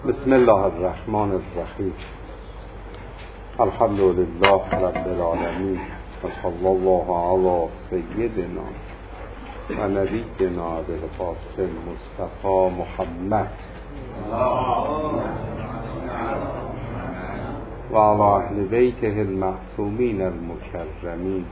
بسم الله الرحمن الرحیم. الحمد لله رب العالمین و صلی الله علی سیدنا و نبینا ابوالقاسم مصطفی محمد و علی اهل بیته المعصومین المکرمین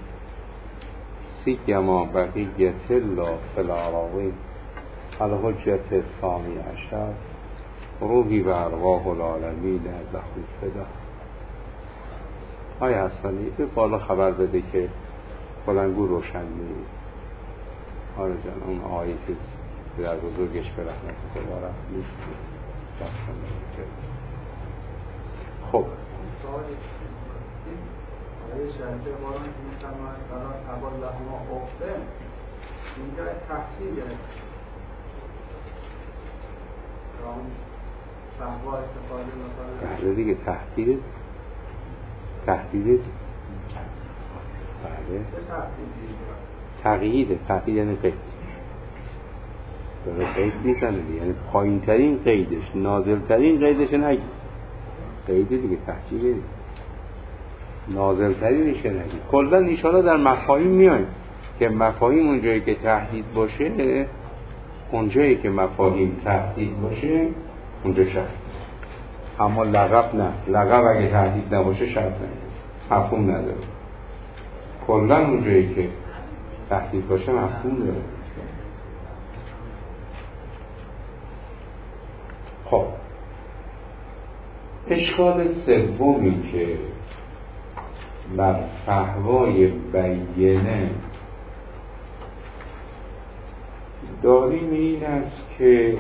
سیما بقیة الله فی الأراضین الحجة الثانی عشر روحی و ارواح العالمین له الفدا. آیا حسنی به بالا خبر بده که بلندگو روشن نیست. آره جان، اون آیه که در بزرگش به رحمت تبارک نیست. خب آیه شرطه باران که میتونم برای تبال لحما اخته اینجا تحصیله صحبا استفاده مثلا دیگه تهدید بله تقیید یعنی قید داره قید میکنه، یعنی پایین ترین قیدش نازل ترین قیدش نگی قید دیگه تهدید نازل ترینش نگی. کلا ایشالا در مفاهیم میایم که مفاهیم اونجایی که تهدید باشه، اونجایی که مفاهیم تهدید باشه اونجا شرط، اما لقب نه. لقب اگه تهدید نباشه شرط نه، مفهوم نداره. کلا اونجایی که تهدید باشه مفهوم داره. خب اشکال سومی که بر فحوای بیینه داریم این است که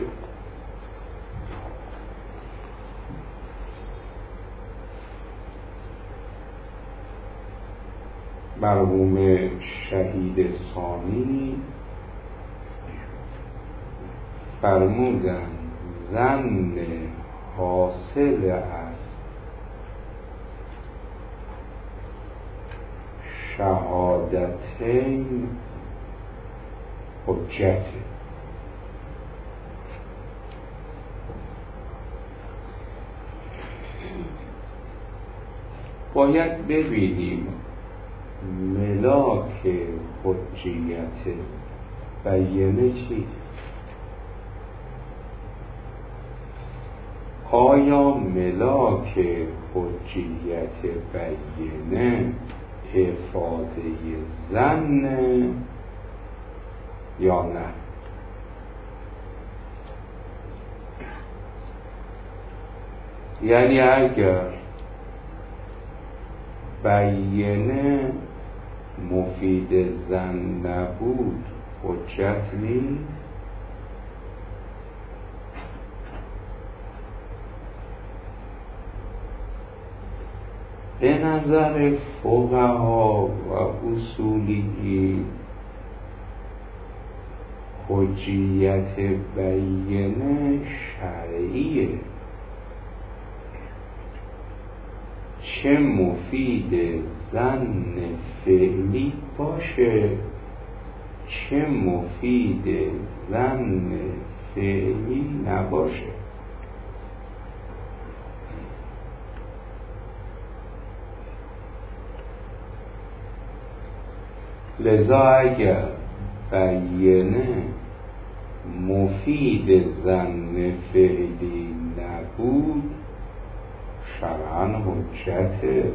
مرحوم شهید ثانی فرمودن ظن حاصل است شهادتین حجت. باید ببینیم ملاک حجیت بیینه چیست. آیا ملاک حجیت بیینه افاده ظن یا نه؟ یعنی اگر بیینه مفید ظن نبود حجت نیست. به نظر فقها و اصولی حجیت بیینه شرعیه، چه مفید ظن فعلی باشه چه مفید ظن فعلی نباشه. لذا اگر بیینه مفید ظن فعلی نبود شرعاً حجته.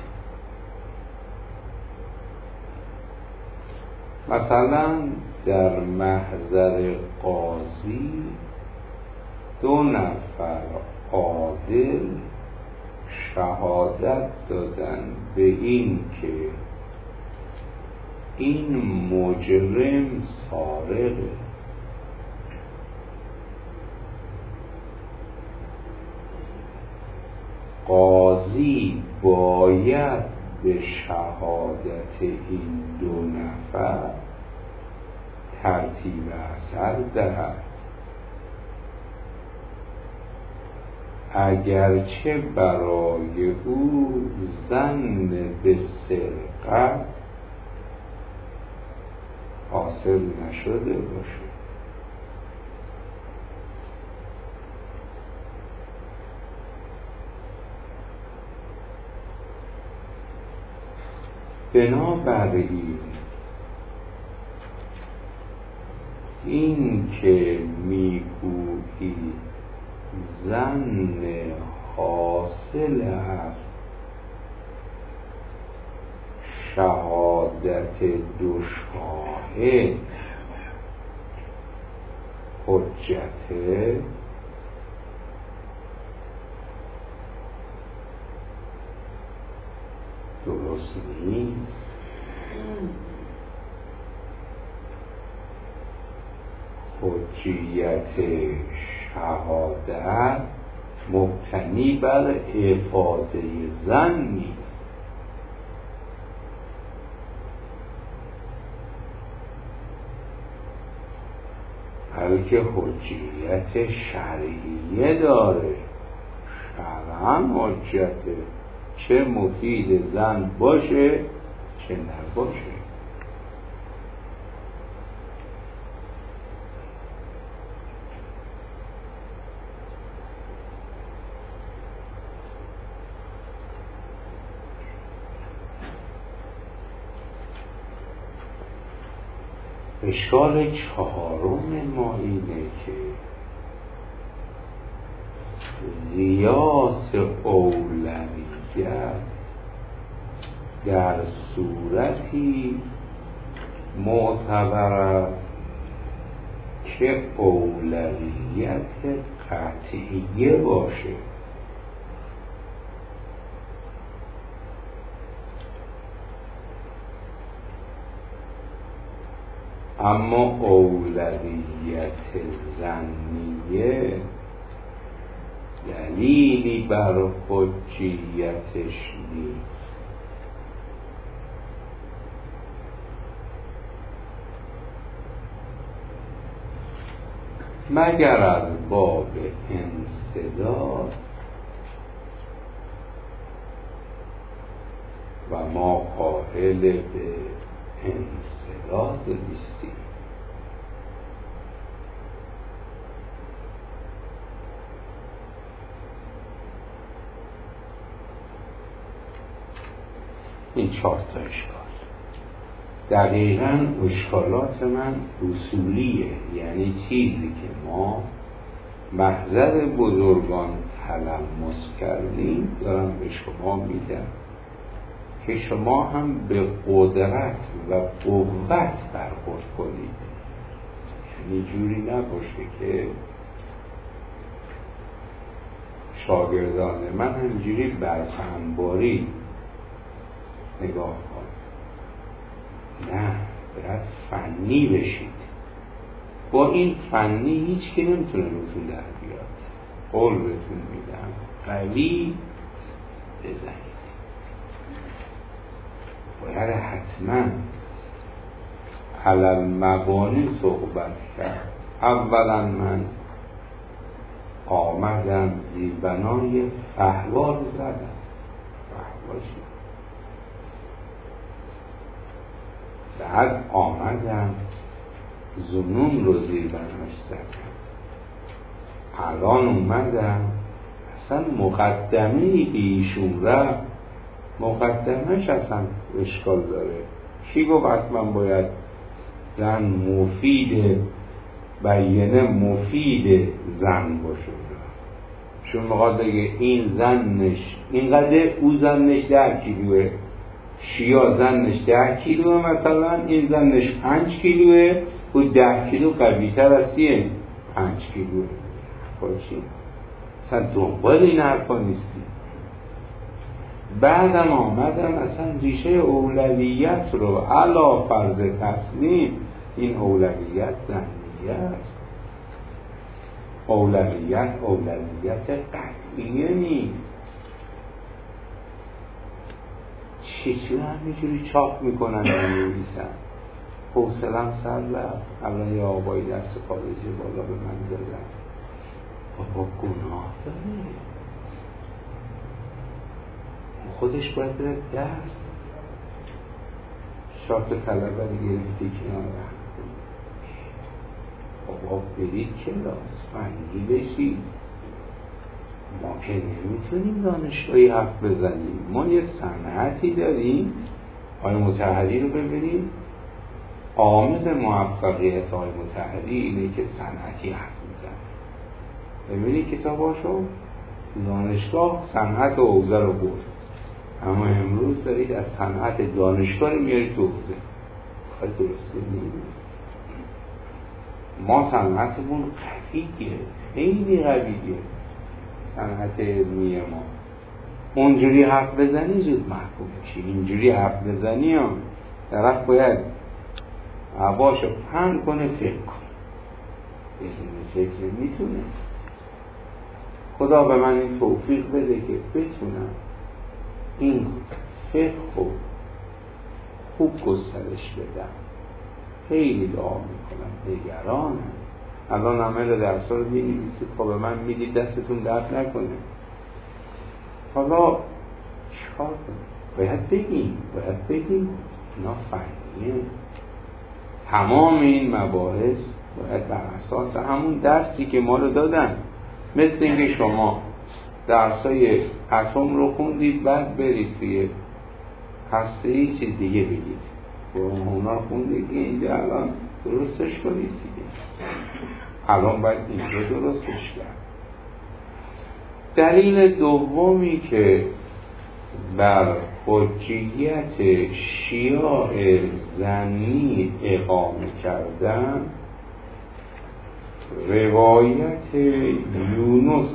مثلا در محضر قاضی 2 نفر عادل شهادت دادن به این که این مجرم سارقه. قاضی باید به شهادت این 2 نفر ترتیب اثر دهد، اگرچه برای او ظن به سرقت حاصل نشده باشه. بنابراین این که میگویی ظن حاصل از شهادت دو شاهد حجته، درست نیست. حجیت شهادت مبتنی بر افاده ظن نیست، بلکه حجیت شرعیه داره. شرعاً حجته، چه مفید ظن باشه چه نباشه. اشکال چهارم ما اینه که قیاس اولویت در صورتی معتبر است که اولویت قطعیه باشه. اما اولویت ظنیه دلیلی بر حجیتش نیست، مگر از باب انسداد و ما قائل به انسداد نیستیم. این 4 تا اشکال دقیقاً اشکالات من اصولیه، یعنی چیزی که ما محضر بزرگان تلمس کردیم دارم به شما میدم که شما هم به قدرت و قوت برخورد کنید. یعنی جوری نباشه که شاگردان من همجوری برفنباری نگاه کنید. نه، باید فنی بشید. با این فنی هیچ که نمیتونه روتون در بیاد. قول بهتون میدم قوی بزنید. باید حتما علل مبانی صحبت کرد. اولا من آمدم زیر بنای فهوار زدم. فهوار چی؟ بعد آمدم ظنون رو زیر بناش زدم. الان اومدم اصلا مقدمه‌ای که ایشون رفت، مقدمه‌اش اصلا اشکال داره. کی گفت حتما باید زن مفید بیانه مفید زن باشه؟ چون میخواد بگه این زنش اینقدر، او زنش 10 کیلوه، شیا زنش 10 کیلوه، مثلا این زنش 5 کیلوه، او 10 کیلو قوی‌تر از 5 کیلوه. باشی اصلا دنبال این حرفا نیستی. بعدم آمدم اصلا ریشه اولویت رو علا فرض تسلیم، این اولویت ذهنیه است. اولویت قطعیه نیست. چیزی همینجوری چاپ میکنن و می‌نویسن. حوصله‌ام سر رفت. الان یه آقایی دست خارجی بالا به من دادن. بابا گناه داره، خودش باید بره درس. شاپ طلبه گرفتی کنار رفت. بابا برید کلاس فنی بشید. ما که نمیتونیم دانشگاهی حرف بزنیم. ما یه صنعتی داریم آقای مطهری رو ببینید، عامل موفقیت آقای مطهری اینه که صنعتی حرف میزنه. ببینید کتاباشو، دانشگاه صنعت و حوزه رو برد، اما امروز دارید از صنعت دانشگاه میارید تو حوزه. خیلی درسته نیست. ما صنعتمون قویه، خیلی قویه صنعت علمی ما. اونجوری حرف بزنی زود محکوم میشی، اینجوری حرف بزنی هم طرف باید عباشو پهن کنه، فکر کنه، بدون فکر میتونه. خدا به من این توفیق بده که بتونم این فقه خوب گسترش بدم. خیلی دعا میکنم، نگرانم. الان همه درس‌ها رو می‌نویسید، خب به من میدید، دستتون درد نکنه. حالا چیکار کنیم؟ باید بگیم اینا فنیه. تمام این مباحث باید بر اساس همون درسی که ما رو دادن، مثل اینکه شما درسای اتم رو خوندید بعد برید توی هسته‌ای چیز دیگه بگید. اونا خوندید که اینجا الان درستش کنید دیگه. الان باید اینجا درستش کرد. دلیل دومی که بر حجیت شیاع ظنی اقامه کردن روایت یونس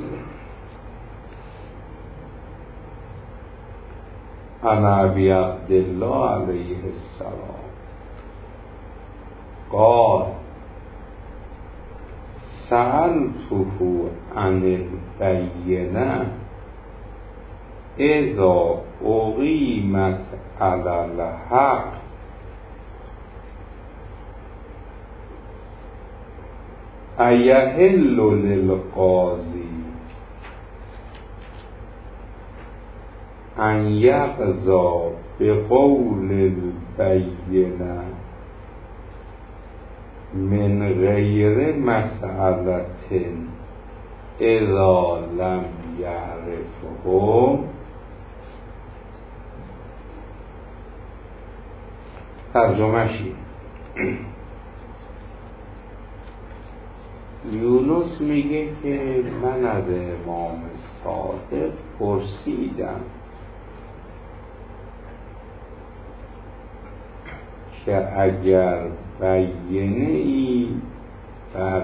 عن ابی عبدالله علیه السلام قال سألته عن البینه اذا اقیمت علی الحق ایحل للقاضی ان یقضی بقول البینه من غیر مسئلة اذا لم یعرفه. ترجمه‌شی یونس میگه که من از امام صادق پرسیدم که اگر بینه ای بر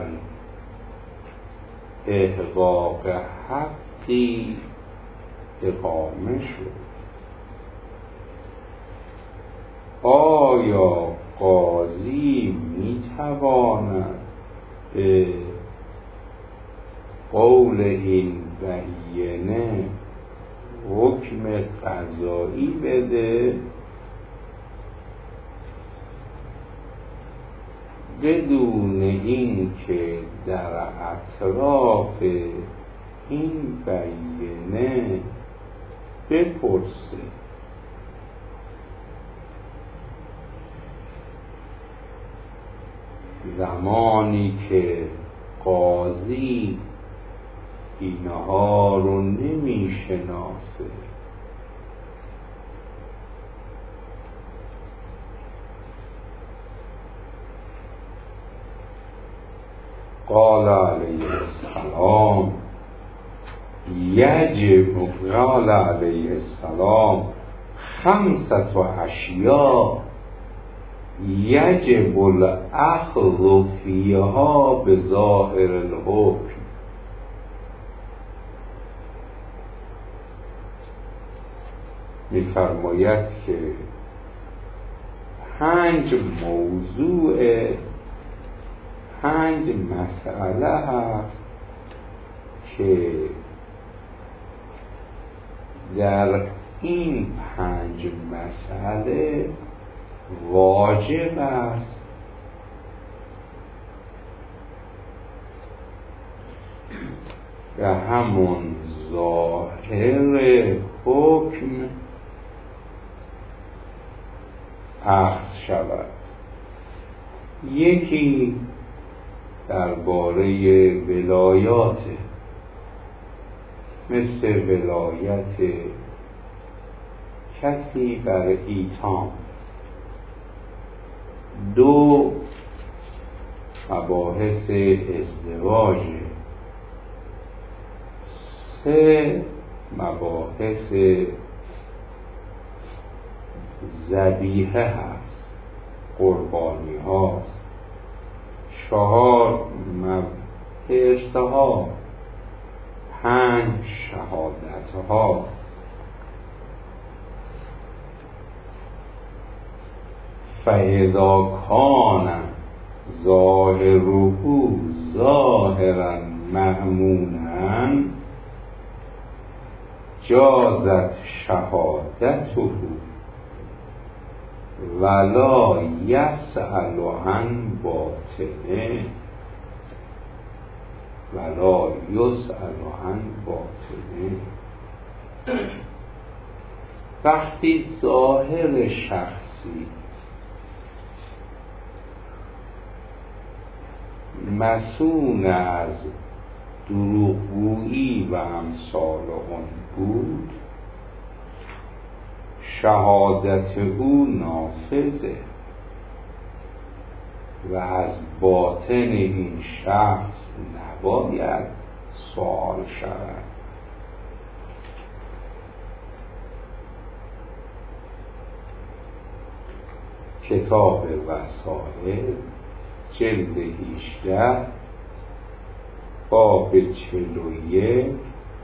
احقاق حقی اقامه شد، آیا قاضی میتواند به قول این بینه حکم قضایی بده بدون این که در اطراف این بینه بپرسه؟ زمانی که قاضی اینها رو نمیشناسه، قال علیه السلام قال علیه السلام خمسة اشیاء یجب الاخذ فیها بظاهر الحکم. می‌فرماید که 5 موضوع، 5 مسئله هست که در این 5 مسئله واجب است به همون ظاهر حکم اخذ شود. یکی درباره ولایات، مثل ولایت کسی بر ایتام، دو مباحث ازدواج، سه مباحث ذبیحه هست، قربانی هاست، چهار ارث ها، پنج شهادت ها، فاذا کان ظاهره ظاهرا مأمونا جازت شهادته ولا یسأل عن باطنه ولا یسأل عن باطنه. وقتی ظاهر شخصی مسون از دروغگویی و امثال آن بود، شهادت او نافذه و از باطن این شخص نباید سوال شود. کتاب وسائل جلد 18 باب 41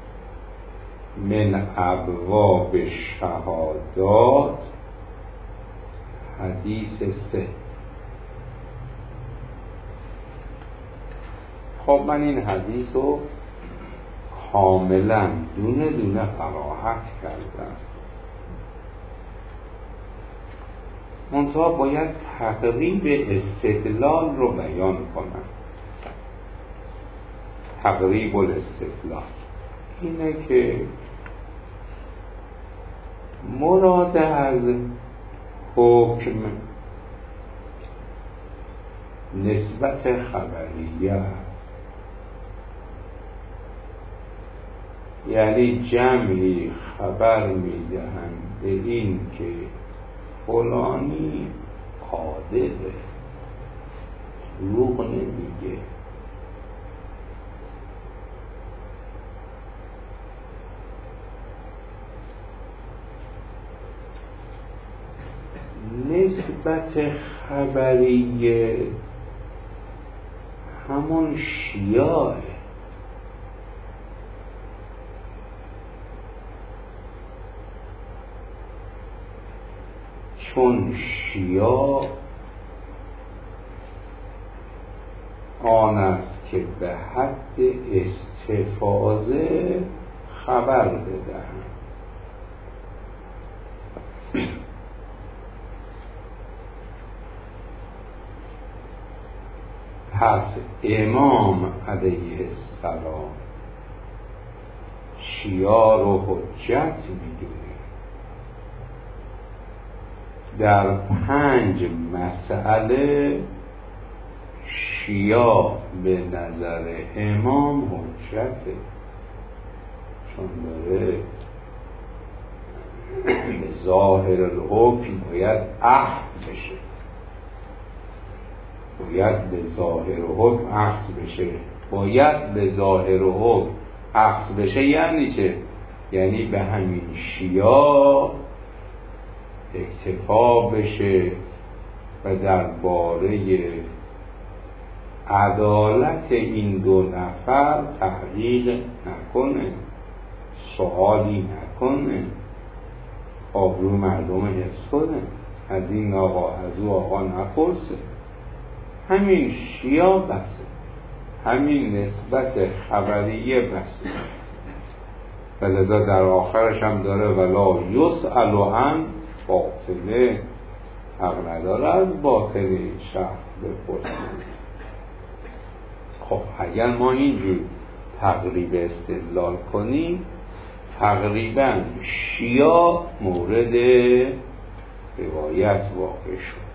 من ابواب شهادات حدیث 3. خب من این حدیث رو کاملا دونه دونه قرائت کردم، منتها باید تقریب استدلال رو بیان کنم. تقریب الاستدلال اینه که مراد از حکم نسبت خبریه است، یعنی جمعی خبر میدهند به این که فلانی عادله، دروغ نمیگه، نسبت خبریه همون شیعه، چون شیعه آن است که به حد استفاضه خبر بدهند. پس امام علیه السلام شیعه رو حجت میدونه، در 5 مسئله شیعه به نظر امام حجته، چون داره به ظاهر الحکم باید اخذ بشه، باید به ظاهر حکم اخذ بشه. باید به ظاهر حکم اخذ بشه یعنی چه؟ یعنی به همین شیعه اکتفا بشه و درباره عدالت این 2 نفر تحقیق نکنه، سوالی نکنه، آبرو مردم حفظ کنه، از این آقا از او آقا نپرسه. همین شیعه بسه، همین نسبت خبریه بسه. و لذا در آخرش هم داره ولا یسأل عن باطنه، حق نداره از باطن این شخص بپرسه. خب اگر ما اینجور تقریب استدلال کنیم، تقریبا شیعه مورد روایت واقع شد.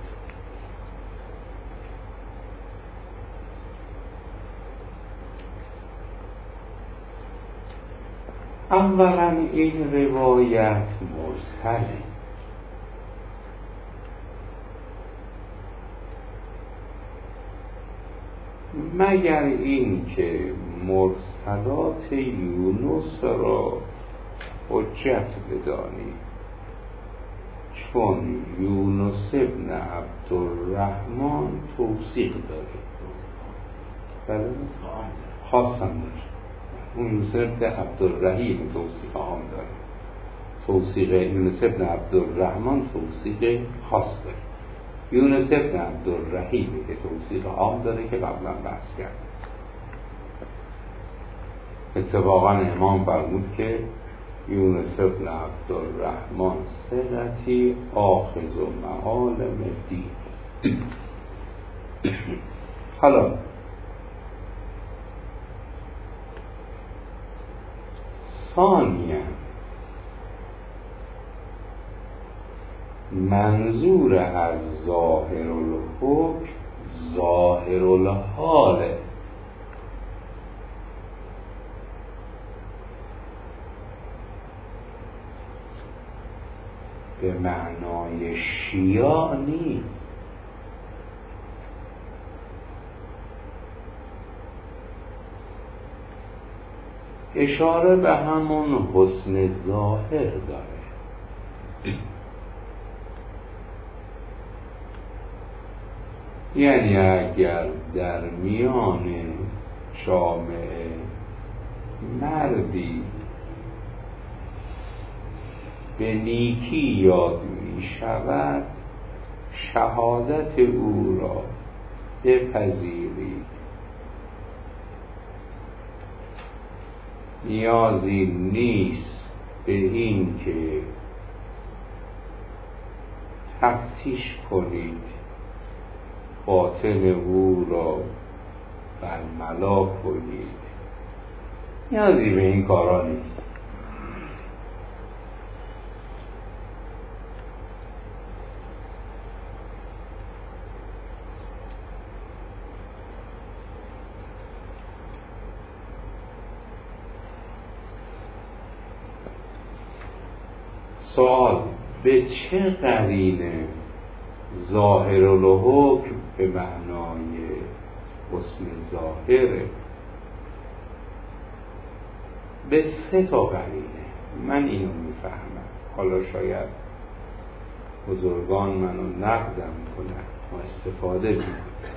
اولا این روایت مرسله، مگر این که مرسلات یونس را حجت بدانی، چون یونس ابن عبدالرحمن توثیق داره. بله؟ خاص هم داره. اون یونس ابن عبدالرحیم توثیق عام داره. توثیق یونس ابن عبدالرحمن توثیق خاص داره. یونس ابن عبدالرحیمی که توثیق عام داره که قبلا بحث کرد. اتفاقا امام فرمود که یونس ابن عبدالرحمن ثقتی آخذ و معالم دین. حالا ثانیاً منظور از ظاهر الحکم ظاهر الحاله. به معنای شیاع نیست. اشاره به همون حسن ظاهر داره. یعنی اگر در میان جامعه مردی به نیکی یاد می شود، شهادت او را بپذیرید. نیازی نیست به این که تفتیش کنید باطن او را برملا کنید. نیازی به این کارا نیست. سوال: به چه قرینه ظاهر الحکم به معنای حسن ظاهره؟ به 3 قرینه. من اینو میفهمم. حالا شاید بزرگان منو نقدم کنن و استفاده میکنن.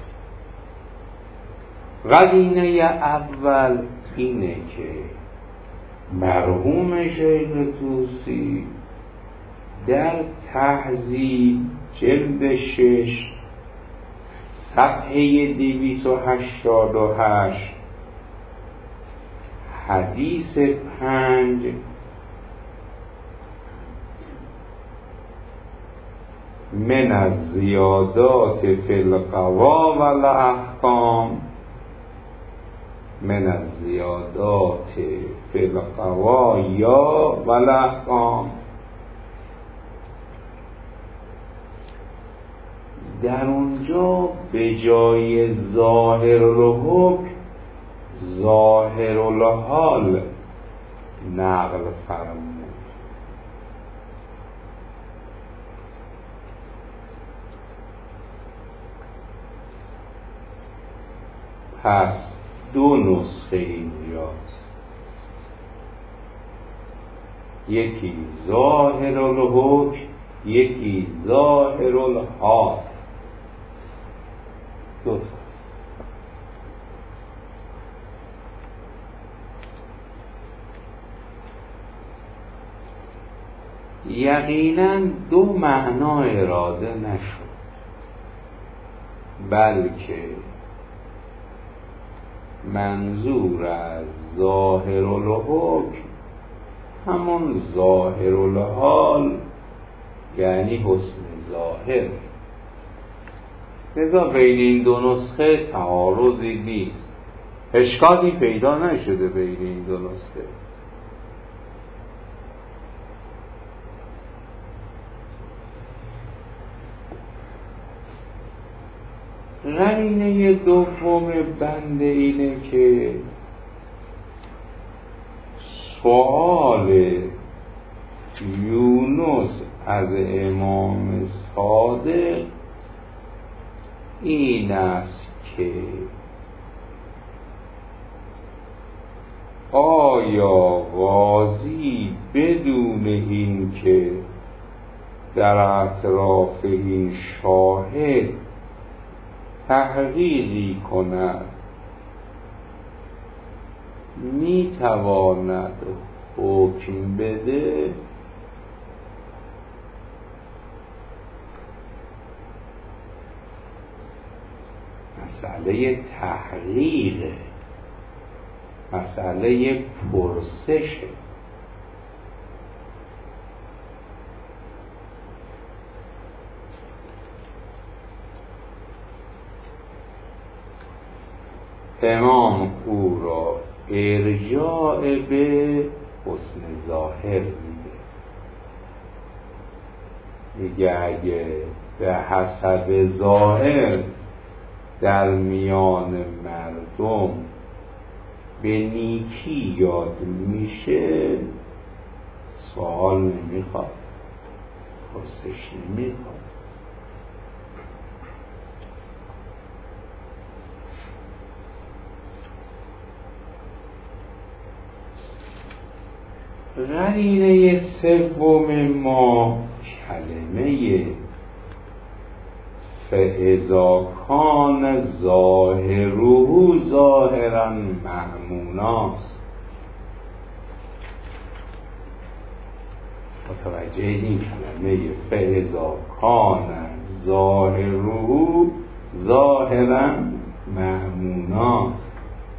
قرینه اول اینه که مرحوم شیخ طوسی در تهذیب جلد 6 صفحه 288 حدیث 5 من از زیادات فی القوا و الاحکام، من از زیادات فی القوا یا و الاحکام، در اونجا به جای ظاهر الحکم ظاهر الحال نقل فرمود. پس 2 نسخه اینجاست. یکی ظاهر الحکم، یکی ظاهر الحال. 2 تاست. یقینا 2 معنا اراده نشد، بلکه منظور از ظاهر الحکم همون ظاهر الحال یعنی حسن ظاهر. لذا بین این 2 نسخه تعارضی نیست، اشکالی پیدا نشده بین این 2 نسخه. قرینه دوم بنده اینه که سؤال یونس از امام صادق این است که آیا قاضی بدون این که در اطراف این شاهد تحقیقی کند میتواند حکم بده؟ مسئله تحقیقه، مسئله پرسشه. امام او را ارجاع به حسن ظاهر میگه اگه به حسب ظاهر در میان مردم به نیکی یاد میشه، سوال نمیخواد، پرسش نمیخواد. قرینه سوم ما کلمه فاذا کان ظاهره ظاهرا مأموناست. متوجه این کلمه فاذا کان ظاهره ظاهرا مأموناست.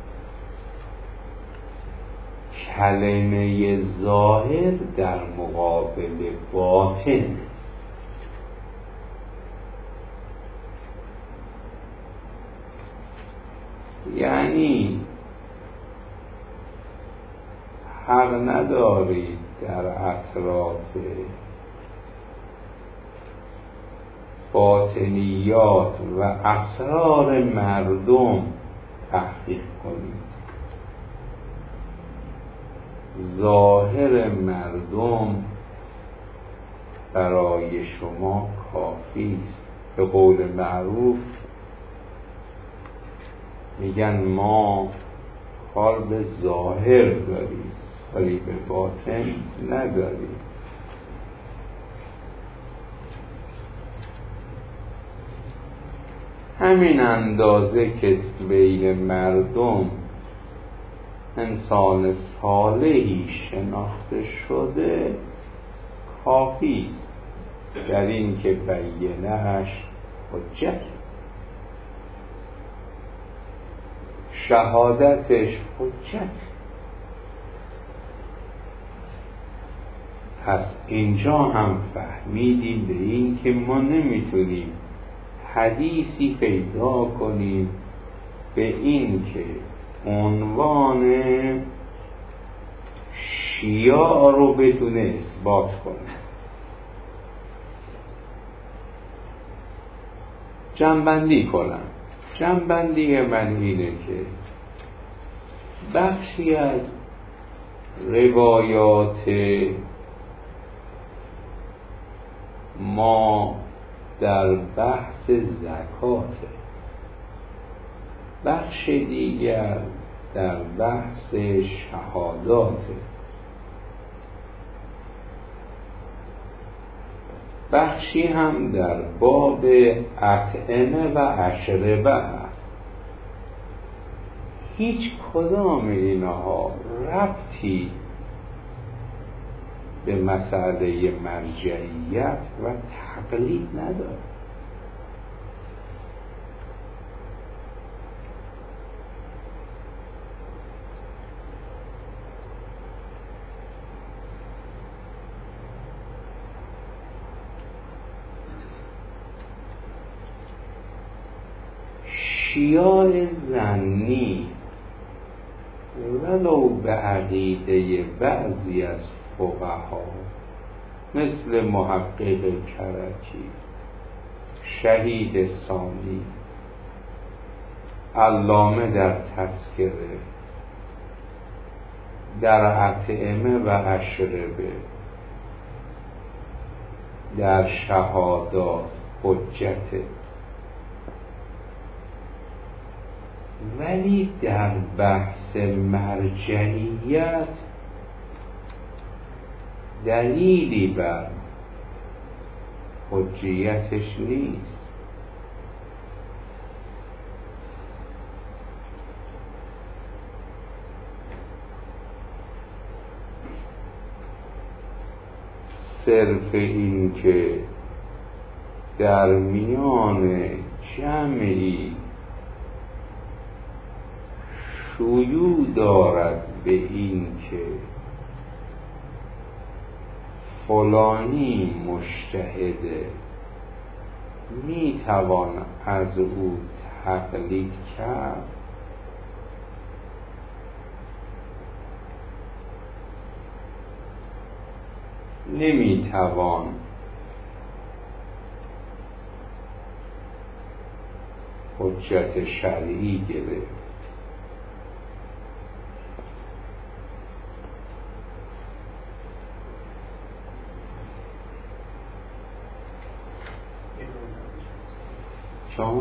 کلمه ظاهر در مقابل باطن، یعنی حق ندارید در اطراف باطنیات و اسرار مردم تحقیق کنید. ظاهر مردم برای شما کافی است. به قول معروف میگن ما کار به ظاهر داریم ولی به باطن نداریم. همین اندازه که بین مردم انسان صالحی شناخته شده کافی است در این که بینه‌اش حجت، شهادتش حجت. پس اینجا هم فهمیدیم به این که ما نمیتونیم حدیثی پیدا کنیم به این که عنوان شیعه رو بتونه اثبات کنه. جمع‌بندی کنم. جمع‌بندی من اینه که بخشی از روایات ما در بحث زکاته، بخش دیگر در بحث شهاداته، بخشی هم در باب اطعمه و اشربه هست. هیچ کدام اینها ربطی به مسئله مرجعیت و تقلید نداره. شیاع ظنی ولو به عقیده بعضی از فقها مثل محقق کرکی، شهید ثانی، علامه در تذکره، در اطعمه و اشربه، در شهادات حجته، ولی در بحث مرجعیت دلیلی بر حجیتش نیست. صرف این که در میان جمعی شیوع دارد به این که فلانی مجتهده میتوان از او تقلید کرد، نمیتوان حجت شرعی گرفت. چون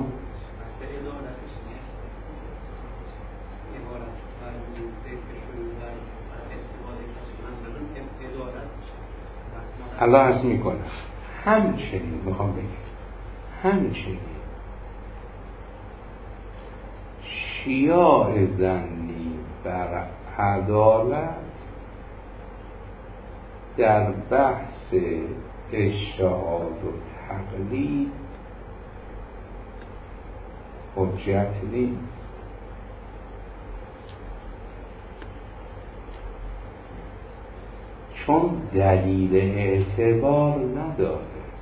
الله عز میکنه همچنین میخوام بگم همچنین شیاع ظنی بر عدالت در بحث اجتهاد و تقلید حجت نیست. چون دلیل اعتبار نداره.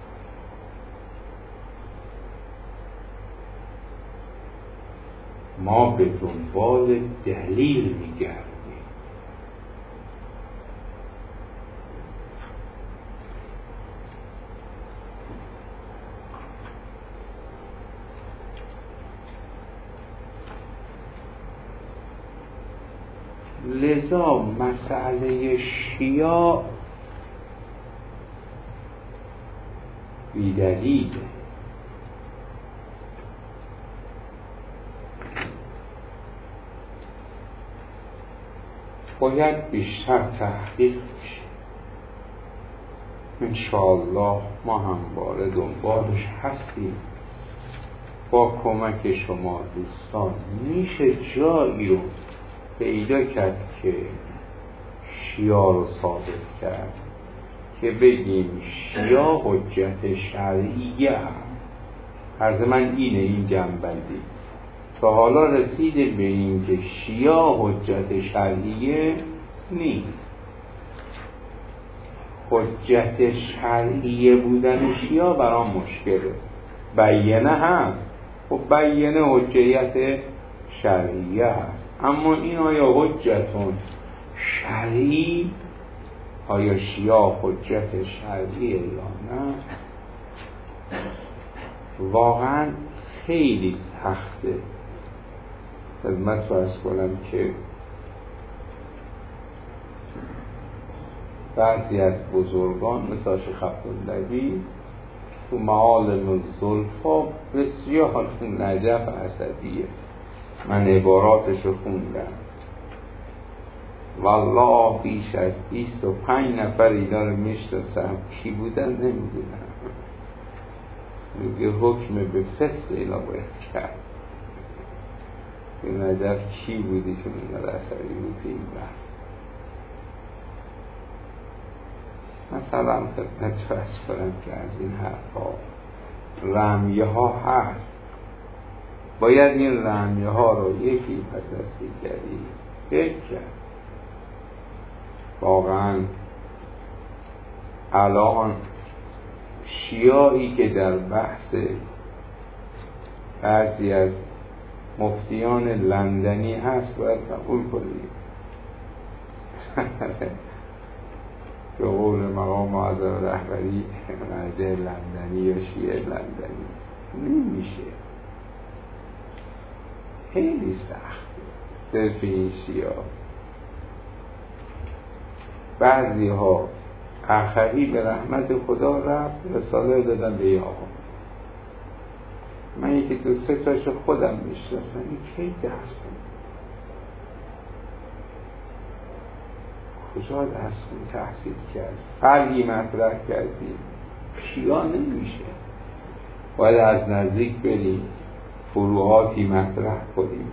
ما به دنبال دلیل میگردیم. لذا مسئله شیاع بی‌دلیله. باید بیشتر تحقیق بشه. انشاءالله ما همواره دنبالش هستیم. با کمک شما دوستان میشه جایی رو پیدا کرد که شیعه رو ثابت کرد که بگیم شیعه حجت شرعیه هست. عرض من اینه، این جنبندی تا حالا رسیده به این که شیعه حجت شرعیه نیست. حجت شرعیه بودن شیعه برام مشکله. بیانه هست، خب بیانه حجیت شرعیه هست، اما این آیا حجتون شرعی، آیا شیعه حجت شرعیه یا نه؟ واقعا خیلی سخته. خدمت فرض کنم که بعضی از بزرگان مثل شیخ عبداللوی تو معالم الزلفا بسیار نجف اسدیه، من عباراتشو خوندم، والله بیش از 25 نفر اینا رو میشناسم، کی بودن نمیدونم، میگه حکم به فسق اینا باید کرد. این نجف کی بودی چون اینا رو اثری بود این بحث. مثلا خدمت فرض کنم که از این حرفا رمیه ها هست، باید این رمیه ها رو یکی پس از دیگری فکر کرد. واقعا الان شیعی که در بحث بعضی از مفتیان لندنی هست باید قبول کنید به قول مقام معظم رهبری مرجع لندنی یا شیعه لندنی نمیشه، خیلی سخت صرف این شیعه. بعضی ها اخری به رحمت خدا رفت رساله دادن به یه آقا، من یکی دو سه تاشو خودم میشناسم، این کی درس کنم، کجا درس کنم، تحصیل کرد، فرقی مطرح کردیم، شیعا نمیشه. باید از نزدیک بریم، فروعاتی مطرح کنیم،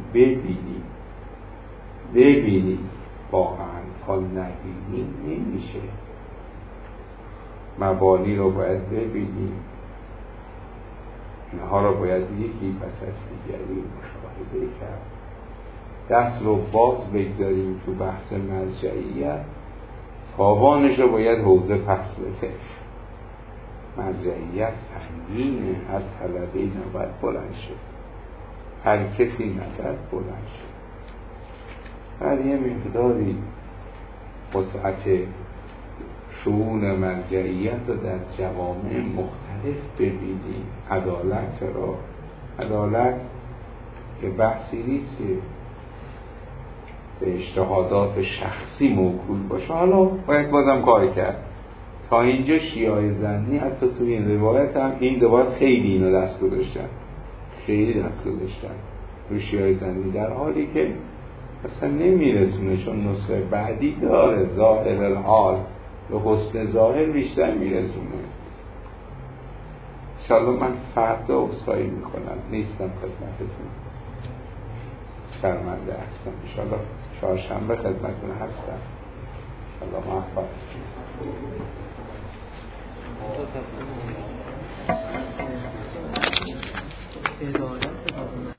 ببینیم واقعا تا نبینیم نمیشه. مبانی رو باید ببینیم، اینها رو باید یکی پس از دیگری مشاهده کرد. دست رو باز بگذاریم تو بحث مرجعیت، تاوانش رو باید حوزه پس بده. مرجعیت سنگینه، هر طلبه‌ای نباید بلند شد، هر کسی نباید بلند شد. هر یه مقداری وسعت شؤون مرجعیت رو در جوامع مختلف ببینیم. عدالت که بحثی نیست که به اجتهادات شخصی موکول باشه. حالا باید بازم کار کرد. تا اینجا شیعه ظنی حتی تو این روایت هم این روایت خیلی اینو دست گذاشتن رو شیعه ظنی، در حالی که اصلا نمیرسونه، چون نسخه بعدی داره ظاهر الحال به حسن ظاهر بیشتر میرسونه. انشاءالله من فردا عذرخواهی میکنم، نیستم خدمتتون، شرمنده هستم. انشاءالله چهارشنبه خدمتتون هستم. انشاءالله موفق